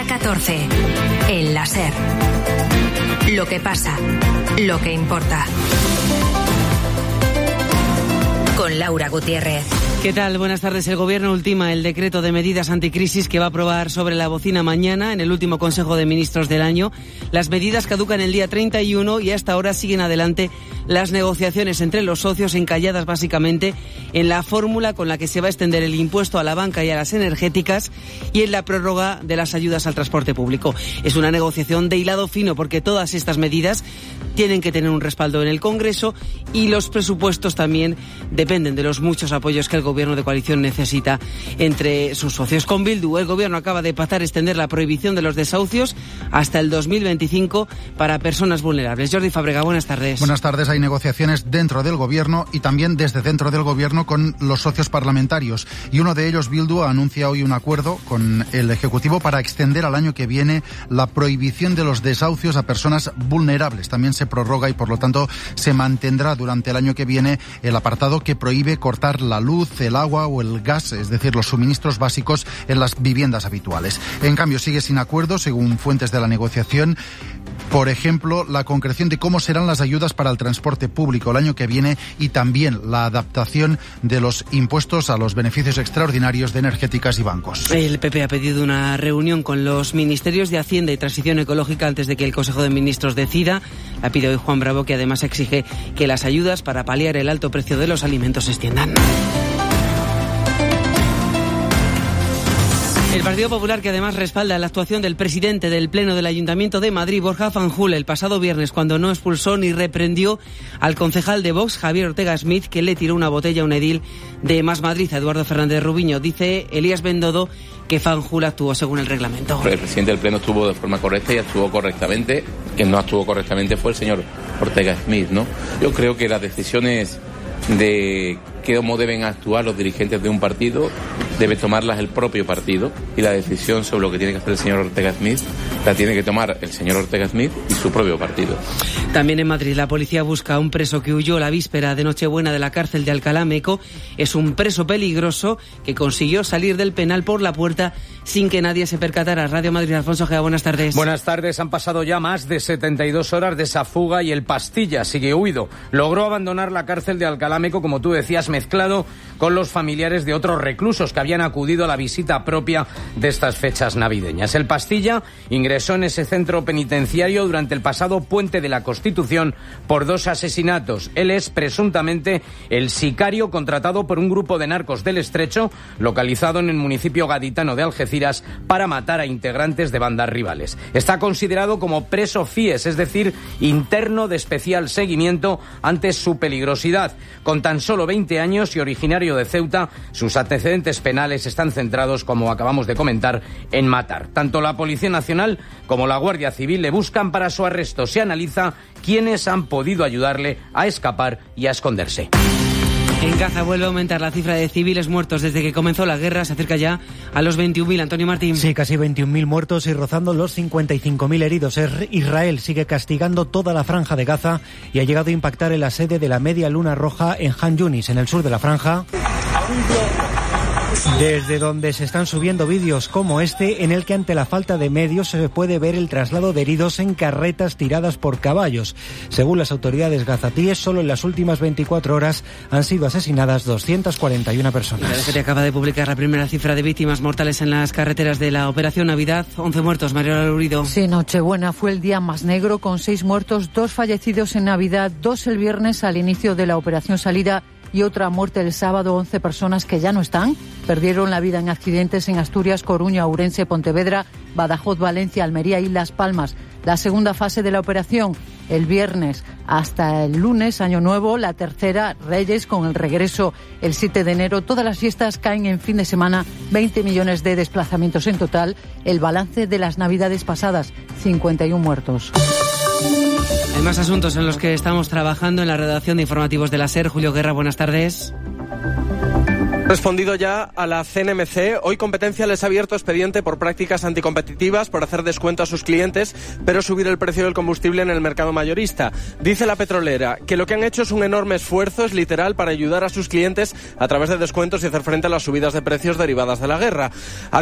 día 14. El la SER. Lo que pasa, lo que importa. Con Laura Gutiérrez. ¿Qué tal? Buenas tardes. El Gobierno ultima el decreto de medidas anticrisis que va a aprobar sobre la bocina mañana en el último Consejo de Ministros del año. Las medidas caducan el día 31 y hasta ahora siguen adelante las negociaciones entre los socios, encalladas básicamente en la fórmula con la que se va a extender el impuesto a la banca y a las energéticas y en la prórroga de las ayudas al transporte público. Es una negociación de hilado fino porque todas estas medidas tienen que tener un respaldo en el Congreso y los presupuestos también dependen de los muchos apoyos que el Gobierno de coalición necesita entre sus socios. Con Bildu, el Gobierno acaba de pactar extender la prohibición de los desahucios hasta el 2025 para personas vulnerables. Jordi Fábrega, buenas tardes. Buenas tardes. Hay negociaciones dentro del Gobierno y también desde dentro del Gobierno con los socios parlamentarios. Y uno de ellos, Bildu, anuncia hoy un acuerdo con el Ejecutivo para extender al año que viene la prohibición de los desahucios a personas vulnerables. También se prorroga y, por lo tanto, se mantendrá durante el año que viene el apartado que prohíbe cortar la luz, el agua o el gas, es decir, los suministros básicos en las viviendas habituales. En cambio, sigue sin acuerdo, según fuentes de la negociación, por ejemplo, la concreción de cómo serán las ayudas para el transporte público el año que viene y también la adaptación de los impuestos a los beneficios extraordinarios de energéticas y bancos. El PP ha pedido una reunión con los ministerios de Hacienda y Transición Ecológica antes de que el Consejo de Ministros decida. La pide hoy Juan Bravo, que además exige que las ayudas para paliar el alto precio de los alimentos se extiendan. El Partido Popular, que además respalda la actuación del presidente del Pleno del Ayuntamiento de Madrid, Borja Fanjul, el pasado viernes, cuando no expulsó ni reprendió al concejal de Vox, Javier Ortega Smith, que le tiró una botella a un edil de Más Madrid, a Eduardo Fernández Rubiño. Dice Elías Bendodo que Fanjul actuó según el reglamento. El presidente del Pleno estuvo de forma correcta y actuó correctamente. Quien no actuó correctamente fue el señor Ortega Smith, ¿no? Yo creo que las decisiones de cómo deben actuar los dirigentes de un partido debe tomarlas el propio partido, y la decisión sobre lo que tiene que hacer el señor Ortega Smith la tiene que tomar el señor Ortega Smith y su propio partido. También en Madrid la policía busca a un preso que huyó la víspera de Nochebuena de la cárcel de Alcalá Meco. Es un preso peligroso que consiguió salir del penal por la puerta sin que nadie se percatara. Radio Madrid, Alfonso Gea, buenas tardes. Buenas tardes. Han pasado ya más de 72 horas de esa fuga y el Pastilla sigue huido. Logró abandonar la cárcel de Alcalá Meco, como tú decías, mezclado con los familiares de otros reclusos que habían acudido a la visita propia de estas fechas navideñas. El Pastilla ingresó en ese centro penitenciario durante el pasado Puente de la Constitución por 2 asesinatos. Él es presuntamente el sicario contratado por un grupo de narcos del Estrecho, localizado en el municipio gaditano de Algeciras, para matar a integrantes de bandas rivales. Está considerado como preso FIES, es decir, interno de especial seguimiento ante su peligrosidad. Con tan solo 20 años y originario de Ceuta, sus antecedentes penales están centrados, como acabamos de comentar, en matar. Tanto la Policía Nacional como la Guardia Civil le buscan para su arresto. Se analiza quiénes han podido ayudarle a escapar y a esconderse. En Gaza vuelve a aumentar la cifra de civiles muertos desde que comenzó la guerra. Se acerca ya a los 21.000. Antonio Martín. Sí, casi 21.000 muertos y rozando los 55.000 heridos. Israel sigue castigando toda la franja de Gaza y ha llegado a impactar en la sede de la Media Luna Roja en Han Yunis, en el sur de la franja, desde donde se están subiendo vídeos como este, en el que ante la falta de medios se puede ver el traslado de heridos en carretas tiradas por caballos. Según las autoridades gazatíes, solo en las últimas 24 horas han sido asesinadas 241 personas. La DGT acaba de publicar la primera cifra de víctimas mortales en las carreteras de la Operación Navidad. 11 muertos, Mariola Lurido. Sí, Nochebuena fue el día más negro, con 6 muertos, 2 fallecidos en Navidad, 2 el viernes al inicio de la Operación Salida y otra muerte el sábado. 11 personas que ya no están perdieron la vida en accidentes en Asturias, Coruña, Ourense, Pontevedra, Badajoz, Valencia, Almería y Las Palmas. La segunda fase de la operación el viernes hasta el lunes, Año Nuevo. La tercera, Reyes, con el regreso el 7 de enero. Todas las fiestas caen en fin de semana. 20 millones de desplazamientos en total. El balance de las Navidades pasadas, 51 muertos. Hay más asuntos en los que estamos trabajando en la redacción de informativos de la SER. Julio Guerra, buenas tardes. Respondido ya a la CNMC, hoy Competencia les ha abierto expediente por prácticas anticompetitivas, por hacer descuento a sus clientes, pero subir el precio del combustible en el mercado mayorista. Dice la petrolera que lo que han hecho es un enorme esfuerzo, es literal, para ayudar a sus clientes a través de descuentos y hacer frente a las subidas de precios derivadas de la guerra.